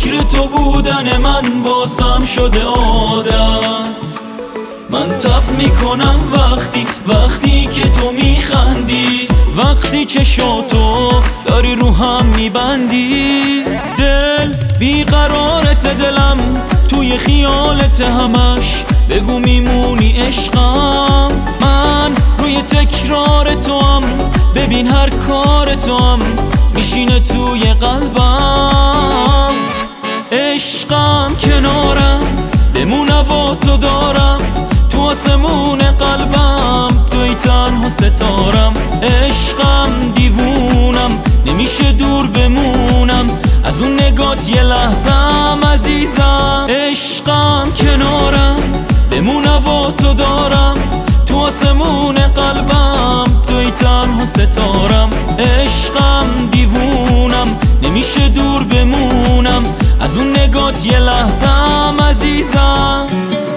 فکر تو بودن من واسم شده عادت. من تب میکنم وقتی که تو میخندی، وقتی چشاتو داری رو هم میبندی. دل بیقرارت دلم توی خیالت همش، بگو میمونی عشقم. من روی تکرار تو هم، ببین هر کار تو هم میشینه توی قلبم. عشقم کنارم بمونه و تو دارم، تو آسمون قلبم توی تنها ستارم. عشقم دیوونم نمیشه دور بمونم از اون نگات یه لحظم عزیزم. عشقم کنارم بمونه و تو دارم، تو آسمون قلبم توی تنها ستارم. عشقم دیوونم نمیشه دور بمونم از اون نگات یه لحظم عزیزم.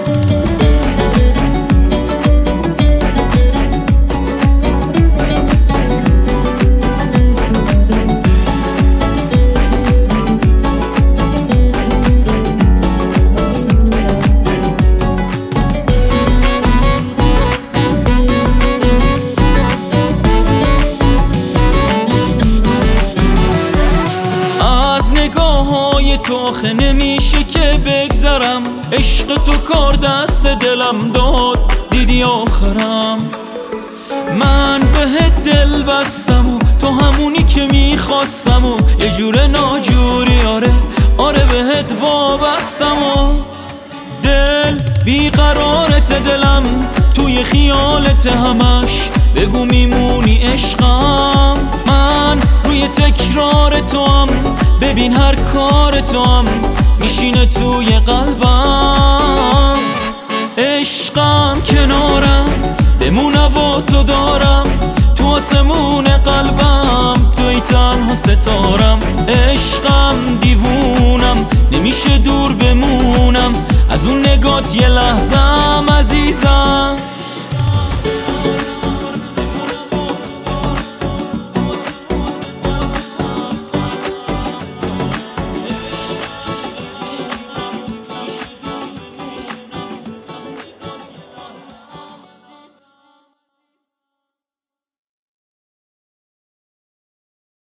نگاه‌های تو آخه نمیشه که بگذرم، عشق تو کار دست دلم داد دیدی آخرم. من بهت دل بستم و تو همونی که میخواستم و یه جور ناجوری آره بهت وابستم. و دل بیقرارت دلم توی خیالت همش، بگو میمونی عشقم. من روی تکرار تو هم، ببین هر کار تو هم میشینه توی قلبم. عشقم کنارم بمونه و تو دارم، تو آسمون قلبم توی تنها ستارم. عشقم دیوونم نمیشه دور بمونم از اون نگات یه لحظم عزیزم.